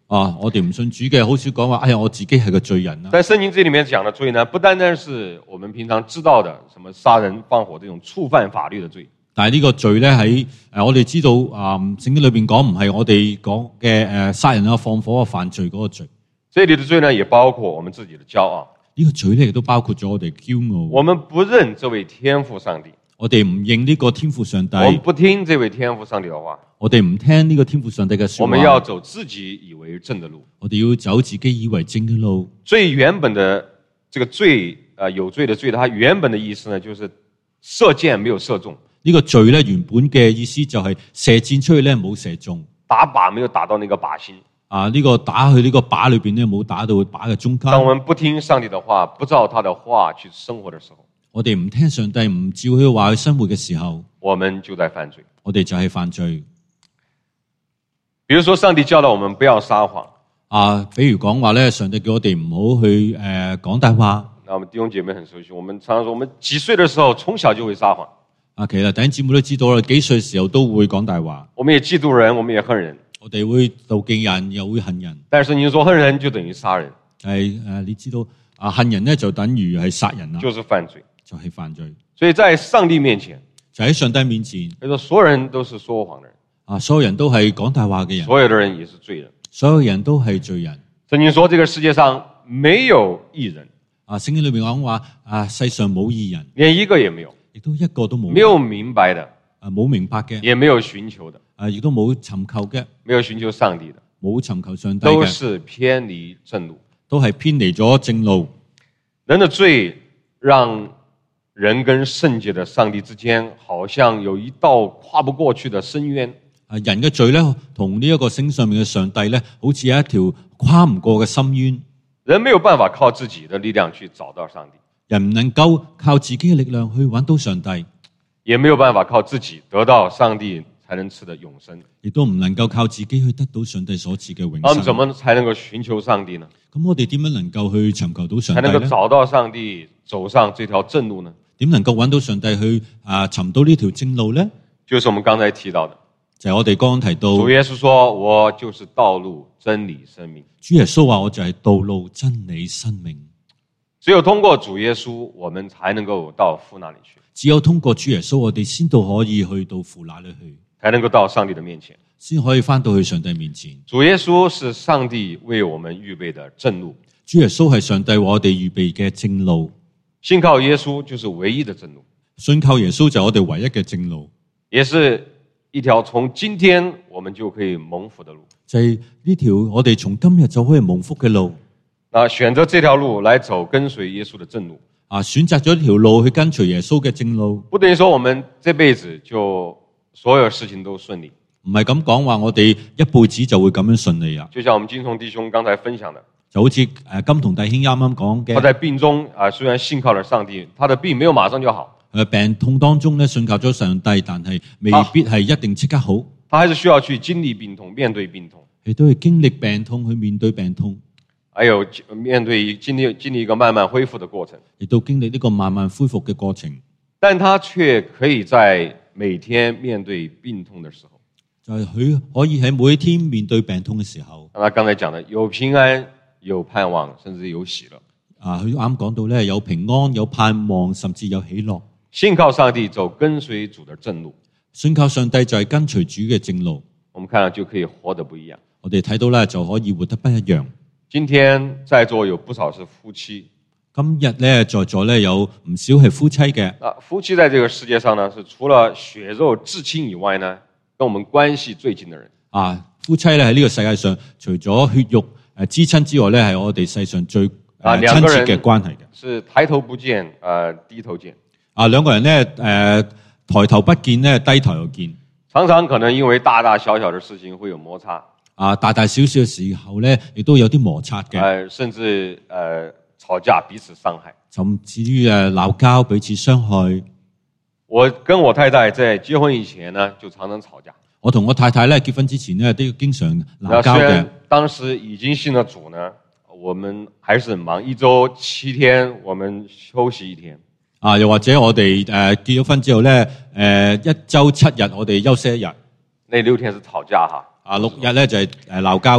[SPEAKER 2] 啊，我哋唔信主嘅，好少講話，哎呀，我自己係個罪人啦。
[SPEAKER 1] 在聖經這裡面講的罪呢，不單單是我們平常知道的，什麼殺人放火這種觸犯法律的罪。
[SPEAKER 2] 但係呢個罪咧喺誒，我哋知道啊，聖經裏邊講唔係我哋講嘅誒殺人啊、放火啊、犯罪嗰個罪。
[SPEAKER 1] 這裡的罪呢，也包括我們自己的驕傲。
[SPEAKER 2] 呢個罪咧亦都包括咗我哋驕傲。
[SPEAKER 1] 我們不認這位天父上帝。
[SPEAKER 2] 我哋唔認呢個天父上帝，
[SPEAKER 1] 我們不聽這位天父上帝的話，
[SPEAKER 2] 我哋唔聽呢個天父上帝嘅說話。
[SPEAKER 1] 我們要走自己以為正的路，
[SPEAKER 2] 我哋要走自己以為正嘅路。
[SPEAKER 1] 最原本的這個罪，呃，有罪的罪，它原本的意思呢，就是射箭沒有射中。
[SPEAKER 2] 呢個罪咧原本嘅意思就係射箭出去咧冇射中，
[SPEAKER 1] 打靶沒有打到那個靶心。
[SPEAKER 2] 啊，呢個打去呢個靶裏邊咧冇打到靶嘅中間。
[SPEAKER 1] 當我們不聽上帝的話，不照他的話去生活的時候，
[SPEAKER 2] 我哋唔聽上帝，唔照佢話去生活嘅時候，
[SPEAKER 1] 我們就在犯罪。
[SPEAKER 2] 我哋就係犯罪。
[SPEAKER 1] 比如說，上帝教導我們不要撒謊
[SPEAKER 2] 啊，比如講話咧，上帝叫我哋唔好去誒講大話。
[SPEAKER 1] 那我們弟兄姐妹很熟悉，我們常常說，我們幾歲的時候從小就會撒謊。
[SPEAKER 2] 啊，其實弟兄姊妹都知道啦，幾歲時候都會講大話。
[SPEAKER 1] 我們也嫉妒人，我們也恨人。
[SPEAKER 2] 我哋會妒忌人，又會恨人。
[SPEAKER 1] 但是你說恨人就等於殺人，
[SPEAKER 2] 係誒，你知道啊，恨人咧就等於係殺人啦，
[SPEAKER 1] 就是犯罪，
[SPEAKER 2] 就係犯罪。
[SPEAKER 1] 所以在上帝面前，
[SPEAKER 2] 就喺上帝面前，
[SPEAKER 1] 他說所有人都是說謊的人，
[SPEAKER 2] 啊，所有人都係講大話嘅人，
[SPEAKER 1] 所有的人也是罪人，
[SPEAKER 2] 所有人都係罪人。
[SPEAKER 1] 聖經說這個世界上沒有義人，
[SPEAKER 2] 啊，聖經裏面講話啊，世上冇義人，
[SPEAKER 1] 連一個也沒有，
[SPEAKER 2] 亦都一個都冇，
[SPEAKER 1] 沒有明白的，
[SPEAKER 2] 啊，冇明白嘅，
[SPEAKER 1] 也沒有尋求的，
[SPEAKER 2] 啊，亦都冇尋求嘅，
[SPEAKER 1] 沒有尋求上帝的，
[SPEAKER 2] 冇尋求上帝嘅，
[SPEAKER 1] 都是偏離正路，
[SPEAKER 2] 都係偏離咗正路。
[SPEAKER 1] 人的罪讓人跟聖潔的上帝之間好像有一道跨不過去的深淵。
[SPEAKER 2] 啊，人嘅罪咧，同呢一個星上面嘅上帝咧，好似有一條跨唔過嘅深淵。
[SPEAKER 1] 人沒有辦法靠自己的力量去找到上帝，
[SPEAKER 2] 人唔能夠靠自己嘅力量去揾到上帝，
[SPEAKER 1] 也沒有辦法靠自己得到上帝才能賜的永生，
[SPEAKER 2] 亦都唔能夠靠自己去得到上帝所賜嘅永生。
[SPEAKER 1] 我們怎麼才能夠尋求上帝呢？
[SPEAKER 2] 咁我哋點樣能夠去尋求到上帝呢？
[SPEAKER 1] 才能夠找到上帝，走上這條正路呢？
[SPEAKER 2] 點能夠揾到上帝去啊尋到呢條正路呢？
[SPEAKER 1] 就是我們剛才提到的，
[SPEAKER 2] 就係我哋剛剛提到，
[SPEAKER 1] 主耶穌說：我就是道路、真理、生命。
[SPEAKER 2] 主耶穌話：我就係道路、真理、生命。
[SPEAKER 1] 只有通過主耶穌，我們才能夠到父那裡去。
[SPEAKER 2] 只有通過主耶穌，我哋先到可以去到父那裡去，
[SPEAKER 1] 才能夠到上帝的面前，
[SPEAKER 2] 先可以翻到去上帝面前。
[SPEAKER 1] 主耶穌是上帝為我們預備的正路。
[SPEAKER 2] 主耶穌係上帝為我哋預備嘅正路。
[SPEAKER 1] 信靠耶穌就是唯一的正路。
[SPEAKER 2] 信靠耶穌就係我哋唯一嘅正路，
[SPEAKER 1] 也是一條從今天我們就可以蒙福的路。
[SPEAKER 2] 就係呢條我哋從今日就可以蒙福嘅路。
[SPEAKER 1] 那選擇這條路來走，跟隨耶穌的正路。
[SPEAKER 2] 啊，選擇咗呢條路去跟隨耶穌嘅正路，
[SPEAKER 1] 不等於說我們這輩子就所有事情都順利。
[SPEAKER 2] 唔係咁講話，我哋一輩子就會咁樣順利啊。
[SPEAKER 1] 就像我們金松弟兄剛才分享的，
[SPEAKER 2] 就好似誒金同弟兄啱啱講嘅，
[SPEAKER 1] 他在病中啊，雖然信靠了上帝，他的病沒有馬上就好。
[SPEAKER 2] 誒病痛當中咧，信靠咗上帝，但係未必係一定即刻好。
[SPEAKER 1] 他還是需要去經歷病痛，面對病痛，
[SPEAKER 2] 亦都要經歷病痛去面對病痛，
[SPEAKER 1] 還有面對經歷經歷一個慢慢恢復的過程，
[SPEAKER 2] 亦都經歷呢個慢慢恢復嘅過程。
[SPEAKER 1] 但他卻可以在每天面對病痛的時候，
[SPEAKER 2] 就係佢可以喺每一天面對病痛嘅時候，
[SPEAKER 1] 像他剛才講的，有平安，有盼望，甚至有喜樂。
[SPEAKER 2] 啊，佢啱講到咧，有平安，有盼望，甚至有喜樂。
[SPEAKER 1] 信靠上帝，走跟隨主的正路。
[SPEAKER 2] 信靠上帝就係跟隨主嘅正路。
[SPEAKER 1] 我們看到就可以活得不一樣。
[SPEAKER 2] 我哋睇到咧就可以活得不一樣。
[SPEAKER 1] 今天在座有不少是夫妻。
[SPEAKER 2] 今日咧在座咧有唔少係夫妻嘅。
[SPEAKER 1] 啊，夫妻在這個世界上呢，是除了血肉至親以外呢，跟我們關係最近的人。
[SPEAKER 2] 啊，夫妻咧喺呢個世界上，除咗血肉誒至親之外咧，係我哋世上最
[SPEAKER 1] 啊
[SPEAKER 2] 親切嘅關係嘅。
[SPEAKER 1] 是抬頭不見，誒、呃、低頭見。
[SPEAKER 2] 啊，兩個人咧誒、呃、抬頭不見咧，低頭又見。
[SPEAKER 1] 常常可能因為大大小小的事情會有摩擦。
[SPEAKER 2] 啊，大大小小嘅時候咧，亦都有啲摩擦嘅。
[SPEAKER 1] 誒，甚至誒、呃、吵架，彼此傷害。
[SPEAKER 2] 甚至於誒鬧交，彼此傷害。
[SPEAKER 1] 我跟我太太在結婚以前呢，就常常吵架。
[SPEAKER 2] 我同我太太咧結婚之前呢，都經常鬧交嘅。
[SPEAKER 1] 雖然當時已經信了主呢，我們還是很忙，一周七天，我們休息一天。
[SPEAKER 2] 啊，又或者我哋誒、呃、結咗婚之後咧，誒、呃、一周七日我哋休息一日。
[SPEAKER 1] 那六天是吵架哈。
[SPEAKER 2] 啊，六日咧就係誒鬧交嘅。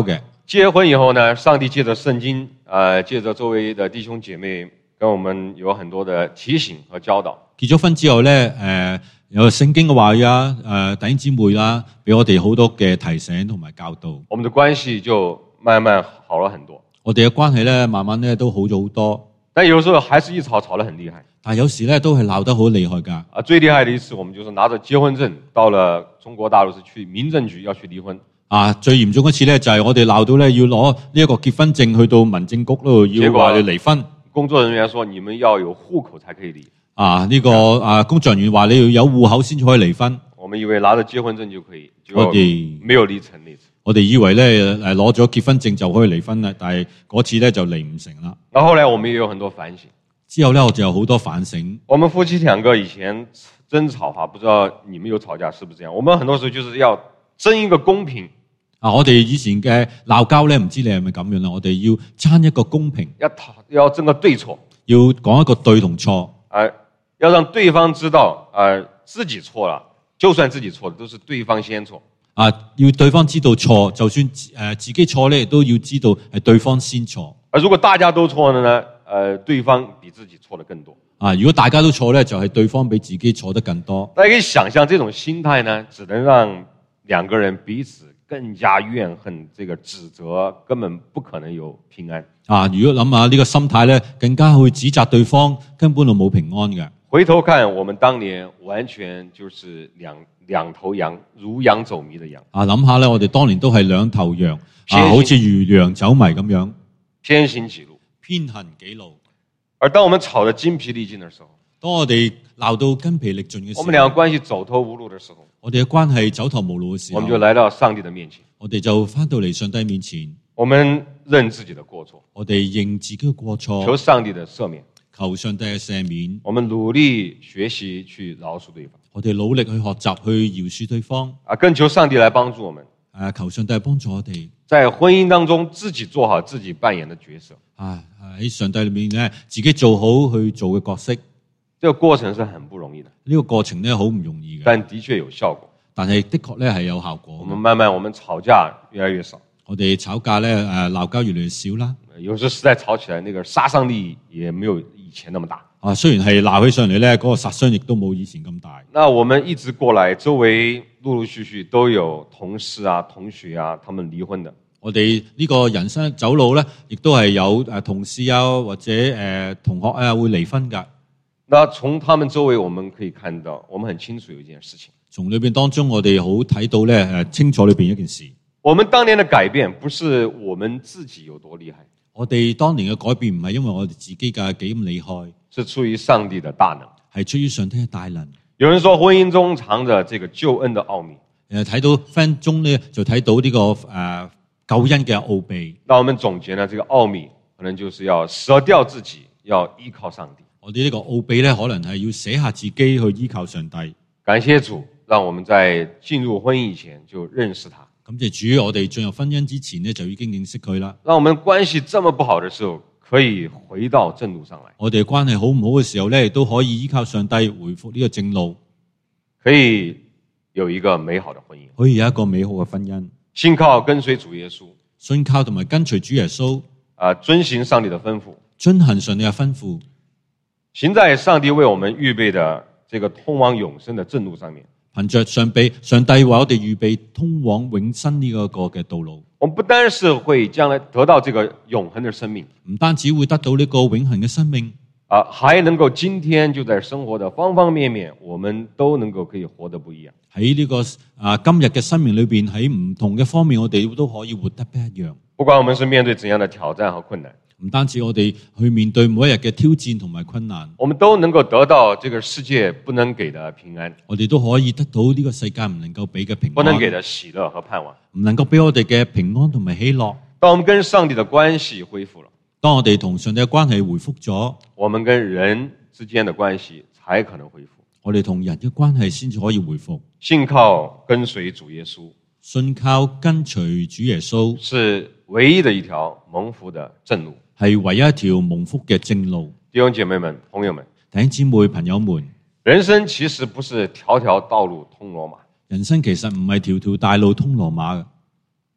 [SPEAKER 1] 结婚以后呢，上帝借着聖經，呃，借着周圍的弟兄姐妹，跟我們有很多的提醒和教導。
[SPEAKER 2] 結咗婚之後咧，誒有聖經嘅話語啊，誒弟兄姊妹啦，俾我哋好多嘅提醒同埋教導。
[SPEAKER 1] 我們的關係就慢慢好了很多。
[SPEAKER 2] 我哋嘅關係咧，慢慢咧都好咗好多。
[SPEAKER 1] 但有時候還是一吵吵得很厲害。
[SPEAKER 2] 但係有時咧都係鬧得好厲害㗎。
[SPEAKER 1] 啊，最厲害的一次，我們就是拿着結婚證到了中國大陸，是去民政局要去離婚。
[SPEAKER 2] 啊，最嚴重一次咧就係我哋鬧到咧要攞呢一個結婚證去到民政局嗰度要話你離婚。
[SPEAKER 1] 工作人員說你們要有戶口才可以離。
[SPEAKER 2] 啊，呢、這個啊工作人員話你要有戶口先至可以離婚。
[SPEAKER 1] 我們以為拿着結婚證就可以，
[SPEAKER 2] 我哋
[SPEAKER 1] 沒有離成那次。
[SPEAKER 2] 我哋以為咧誒攞咗結婚證就可以離婚啦，但係嗰次咧就離唔成啦。
[SPEAKER 1] 然後後來我們也有很多反省。
[SPEAKER 2] 之後咧我就有好多反省。
[SPEAKER 1] 我們夫妻兩個以前爭吵哈，不知道你們有吵架是不是這樣？我們很多時候就是要爭一個公平。
[SPEAKER 2] 啊！我哋以前嘅鬧交咧，唔知你係咪咁樣啦？我哋要爭一個公平，
[SPEAKER 1] 要討要爭個對錯，
[SPEAKER 2] 要講一個對同錯，
[SPEAKER 1] 呃，要讓對方知道，呃，自己錯了，就算自己錯了，都是對方先錯。
[SPEAKER 2] 啊，要對方知道錯，就算誒、呃、自己錯咧，都要知道係對方先錯。
[SPEAKER 1] 而如果大家都錯了呢？呃，對方比自己錯得更多。
[SPEAKER 2] 啊，如果大家都錯咧，就係、是、對方比自己錯得更多。
[SPEAKER 1] 大家可以想象，這種心態呢，只能讓兩個人彼此更加怨恨，這個指責根本不可能有平安。
[SPEAKER 2] 啊，如果諗下呢個心態咧，更加會指責對方，根本就冇平安嘅。
[SPEAKER 1] 回頭看，我們當年完全就是兩兩頭羊，如羊走迷的羊。
[SPEAKER 2] 啊，諗下咧，我哋當年都係兩頭羊，啊，好似如羊走迷咁樣，
[SPEAKER 1] 偏行己路，
[SPEAKER 2] 偏行己路。
[SPEAKER 1] 而當我們吵得筋疲力盡的時候，
[SPEAKER 2] 當我哋鬧到筋疲力盡嘅時候，
[SPEAKER 1] 我們兩個關係走投無路的時候，
[SPEAKER 2] 我哋嘅關係走投無路嘅時候，
[SPEAKER 1] 我們就來到上帝的面前，
[SPEAKER 2] 我哋就翻到嚟上帝面前，
[SPEAKER 1] 我們認自己的過錯，
[SPEAKER 2] 我哋認自己嘅過錯，
[SPEAKER 1] 求上帝的赦免，
[SPEAKER 2] 求上帝嘅赦免，
[SPEAKER 1] 我們努力學習去饒恕對方，
[SPEAKER 2] 我哋努力去學習去饒恕對方，
[SPEAKER 1] 啊，更求上帝來幫助我們，
[SPEAKER 2] 誒，求上帝幫助我哋，
[SPEAKER 1] 在婚姻當中自己做好自己扮演的角色，
[SPEAKER 2] 啊，喺上帝裏面咧，自己做好去做嘅角色，
[SPEAKER 1] 這個過程是很不容易的，
[SPEAKER 2] 呢個過程咧好唔容易嘅，
[SPEAKER 1] 但的確有效果，
[SPEAKER 2] 但係的確咧係有效果。
[SPEAKER 1] 我們慢慢我們吵架越來越少，
[SPEAKER 2] 我哋吵架咧誒鬧交越嚟越少啦。
[SPEAKER 1] 有時實在吵起來，那個殺傷力也沒有以前那麼大。
[SPEAKER 2] 啊，雖然係鬧起上嚟咧，嗰個殺傷亦都冇以前咁大。
[SPEAKER 1] 那我們一直過來，周圍陸陸續續都有同事啊、同學啊，他們離婚的。
[SPEAKER 2] 我哋呢個人生走路咧，亦都係有誒同事啊，或者誒、呃、同學啊會離婚噶。
[SPEAKER 1] 那從他們周圍，我們可以看到，我們很清楚有一件事情。
[SPEAKER 2] 從裏邊當中，我哋好睇到咧誒清楚裏邊一件事。
[SPEAKER 1] 我們當年的改變，不是我們自己有多厲害。
[SPEAKER 2] 我哋當年嘅改變唔係因為我哋自己嘅幾咁厲害，
[SPEAKER 1] 是出於上帝的大能，
[SPEAKER 2] 係出於上帝嘅大能。
[SPEAKER 1] 有人說婚姻中藏着這個救恩的奧秘，
[SPEAKER 2] 誒睇到婚姻中咧就睇到呢、這個誒、呃、救恩嘅奧秘。
[SPEAKER 1] 那我們總結呢，這個奧秘可能就是要捨掉自己，要依靠上帝。
[SPEAKER 2] 我哋呢個奧秘咧，可能係要捨下自己去依靠上帝。
[SPEAKER 1] 感謝主，讓我們在進入婚姻以前就認識他。
[SPEAKER 2] 感謝主，我哋進入婚姻之前呢，就已經認識佢啦。
[SPEAKER 1] 讓我們關係這麼不好的時候，可以回到正路上來。
[SPEAKER 2] 我哋關係好唔好嘅時候咧，都可以依靠上帝回復呢個正路，
[SPEAKER 1] 可以有一個美好的婚姻，
[SPEAKER 2] 可以有一個美好嘅婚姻。
[SPEAKER 1] 信靠跟隨主耶穌，
[SPEAKER 2] 信靠同埋跟隨主耶穌，
[SPEAKER 1] 啊，遵行上帝的吩咐，
[SPEAKER 2] 遵行上帝嘅吩咐，
[SPEAKER 1] 行在上帝為我們預備的這個通往永生的正路上面。
[SPEAKER 2] 憑着上帝，上帝為我哋預備通往永生呢個個嘅道路。
[SPEAKER 1] 我們不單是會將來得到這個永恆的生命，
[SPEAKER 2] 唔單止會得到呢個永恆嘅生命，
[SPEAKER 1] 啊，還能夠今天就在生活的方方面面，我們都能夠可以活得不一樣。
[SPEAKER 2] 喺呢個啊今日嘅生命裏邊，喺唔同嘅方面，我哋都可以活得不一樣。
[SPEAKER 1] 不管我們是面對怎樣的挑戰和困難，
[SPEAKER 2] 唔單止我哋去面對每一日嘅挑戰同埋困難，
[SPEAKER 1] 我們都能夠得到這個世界不能給的平安，
[SPEAKER 2] 我哋都可以得到呢個世界唔能夠俾嘅平安，
[SPEAKER 1] 不能給的喜樂和盼望，
[SPEAKER 2] 唔能夠俾我哋嘅平安同埋喜樂。
[SPEAKER 1] 當我們跟上帝的關係恢復了，
[SPEAKER 2] 當我哋同上帝嘅關係回復咗，
[SPEAKER 1] 我們跟人之間的關係才可能恢復。
[SPEAKER 2] 我哋同人嘅關係先至可以回復。
[SPEAKER 1] 信靠跟隨主耶穌，
[SPEAKER 2] 信靠跟隨主耶穌，
[SPEAKER 1] 是唯一的一條蒙福的正路，
[SPEAKER 2] 係唯一一條蒙福嘅正路。
[SPEAKER 1] 弟兄姐妹們、朋友們，
[SPEAKER 2] 弟兄姊妹、朋友們，
[SPEAKER 1] 人生其實不是條條道路通羅馬，
[SPEAKER 2] 人生其實唔係條條大路通羅馬嘅。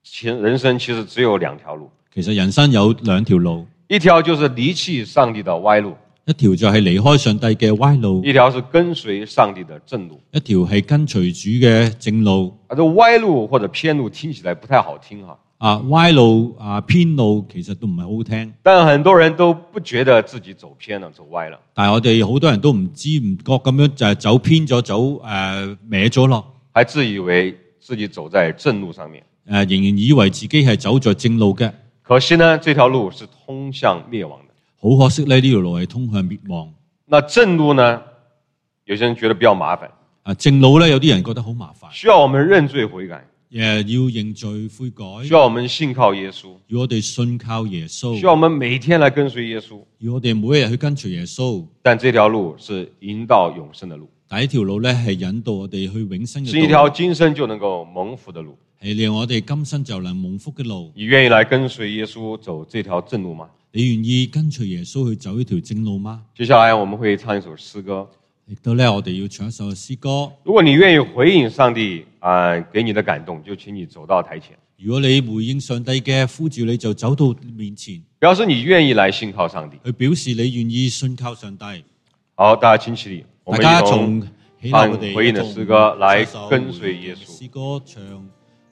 [SPEAKER 1] 其人生其實只有兩條路，
[SPEAKER 2] 其實人生有兩條路，
[SPEAKER 1] 一條就是離棄上帝的歪路，
[SPEAKER 2] 一條就係離開上帝嘅歪路，
[SPEAKER 1] 一條是跟隨上帝的正路，
[SPEAKER 2] 一條係跟隨主嘅正路。
[SPEAKER 1] 啊，這歪路或者偏路聽起來不太好聽哈，
[SPEAKER 2] 啊，歪路啊偏路其實都唔係好好聽，
[SPEAKER 1] 但很多人都不覺得自己走偏了走歪了，
[SPEAKER 2] 但係我哋好多人都唔知唔覺咁樣就係走偏咗走誒、呃、歪咗咯，
[SPEAKER 1] 還自以為自己走在正路上面，
[SPEAKER 2] 誒、呃、仍然以為自己係走在正路嘅。
[SPEAKER 1] 可惜呢，這條路是通向滅亡的。
[SPEAKER 2] 好可惜咧，呢條路係通向滅亡。
[SPEAKER 1] 那正路呢，有些人覺得比較麻煩，
[SPEAKER 2] 啊，正路咧有啲人覺得好麻煩，
[SPEAKER 1] 需要我們認罪悔改，
[SPEAKER 2] 誒要認罪悔改，
[SPEAKER 1] 需要我們信靠耶穌，
[SPEAKER 2] 要我哋信靠耶穌，
[SPEAKER 1] 需要我們每天來跟隨耶穌。
[SPEAKER 2] 要我哋每一日去跟隨耶穌。
[SPEAKER 1] 但這條路是引導永生的路，
[SPEAKER 2] 第一條路咧係引導我哋去永生嘅
[SPEAKER 1] 是一條今生就能夠蒙福的路。
[SPEAKER 2] 係令我哋今生就能蒙福嘅路。
[SPEAKER 1] 你願意來跟隨耶穌走這條正路嗎？
[SPEAKER 2] 你願意跟隨耶穌去走呢條正路嗎？
[SPEAKER 1] 接下來我們會唱一首詩歌，
[SPEAKER 2] 亦都咧我哋要唱一首詩歌。
[SPEAKER 1] 如果你願意回應上帝啊、呃、給你的感動，就請你走到台前。
[SPEAKER 2] 如果你回應上帝嘅呼召，你就走到面前，
[SPEAKER 1] 表示你願意來信靠上帝，
[SPEAKER 2] 去表示你願意信靠上帝。
[SPEAKER 1] 好，大家請起立，我們一同
[SPEAKER 2] 大家從起立，我哋
[SPEAKER 1] 回應的詩歌來跟隨耶穌。
[SPEAKER 2] 詩歌唱。